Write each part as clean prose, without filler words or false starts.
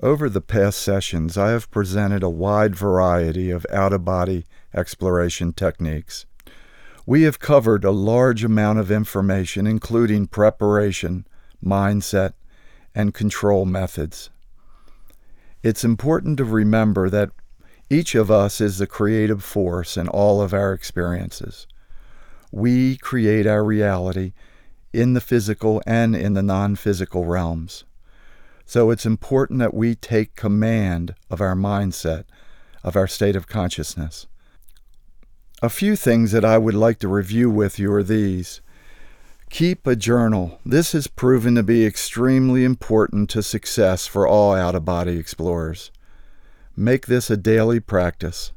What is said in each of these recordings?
Over the past sessions, I have presented a wide variety of out-of-body exploration techniques. We have covered a large amount of information, including preparation, mindset, and control methods. It's important to remember that each of us is the creative force in all of our experiences. We create our reality in the physical and in the non-physical realms. So it's important that we take command of our mindset, of our state of consciousness. A few things that I would like to review with you are these. Keep a journal. This has proven to be extremely important to success for all out-of-body explorers. Make this a daily practice.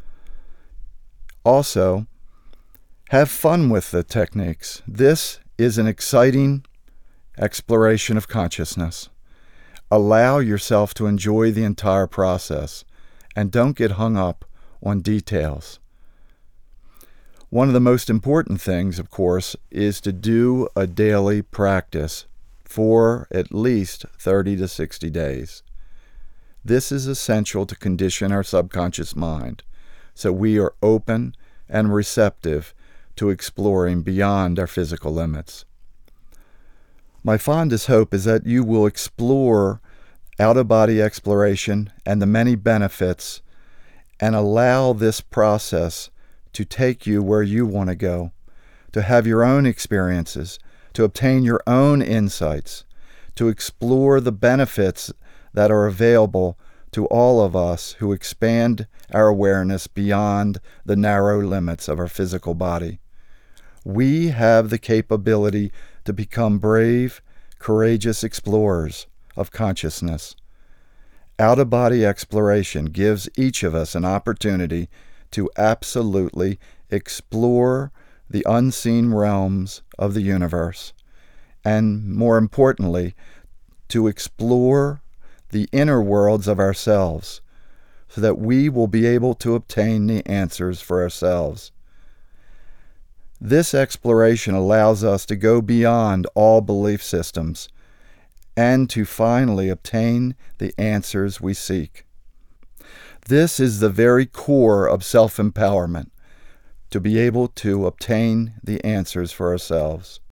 Also, have fun with the techniques. This is an exciting exploration of consciousness. Allow yourself to enjoy the entire process and don't get hung up on details. One of the most important things, of course, is to do a daily practice for at least 30 to 60 days. This is essential to condition our subconscious mind so we are open and receptive to exploring beyond our physical limits. My fondest hope is that you will explore out-of-body exploration and the many benefits and allow this process to take you where you want to go, to have your own experiences, to obtain your own insights, to explore the benefits that are available to all of us who expand our awareness beyond the narrow limits of our physical body. We have the capability to become brave, courageous explorers of consciousness. Out-of-body exploration gives each of us an opportunity to absolutely explore the unseen realms of the universe, and more importantly, to explore the inner worlds of ourselves, so that we will be able to obtain the answers for ourselves. This exploration allows us to go beyond all belief systems and to finally obtain the answers we seek. This is the very core of self-empowerment, to be able to obtain the answers for ourselves.